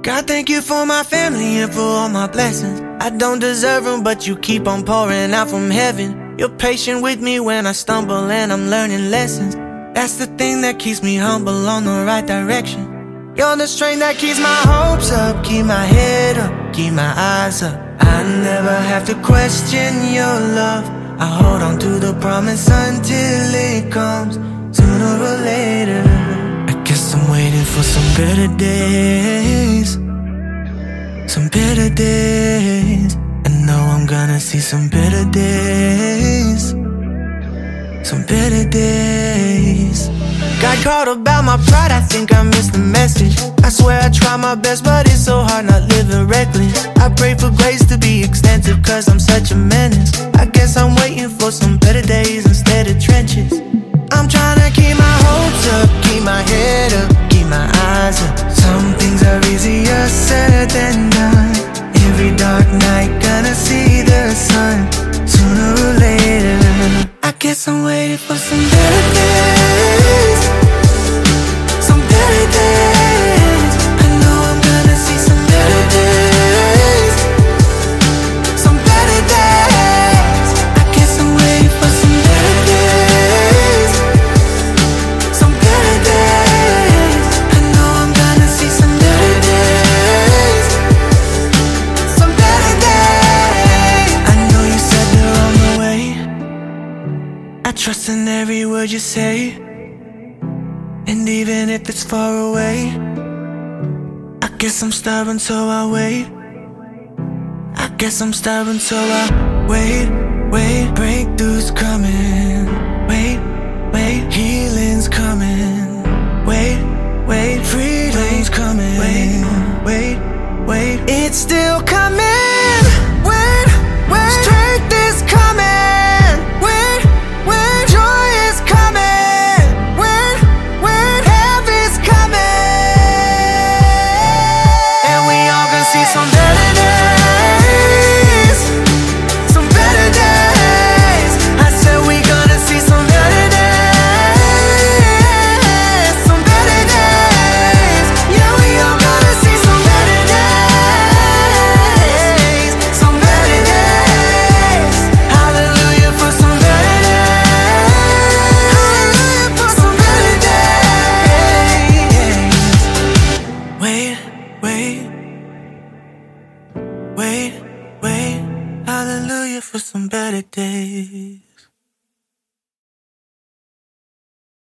God, thank you for my family and for all my blessings. I don't deserve them, but you keep on pouring out from heaven. You're patient with me when I stumble and I'm learning lessons. That's the thing that keeps me humble on the right direction. You're the strength that keeps my hopes up, keep my head up, keep my eyes up. I never have to question your love. I hold on to the promise until it comes, sooner or later. I guess I'm waiting for some better days, some better days. I know I'm gonna see some better days, some better days. Got caught about my pride, I think I missed the message. I swear I try my best, but it's so hard not living reckless. I pray for grace to be extensive, cause I'm such a menace. I guess I'm waiting for some better days instead of trenches. I'm trying to keep my hopes up, keep my head up, keep my eyes up. Some things are easier said than done. Every dark night gonna see the sun, sooner or later. I guess I'm waiting for some better days, some better days. I know I'm gonna see some better days, some better days. I guess I'm waiting for some better days, some better days. I know I'm gonna see some better days, some better days. I know you said they're on the way. I trust in every word you say, and even if it's far away, I guess I'm stubborn so I wait. I guess I'm stubborn so I wait. Breakthroughs coming. Wait.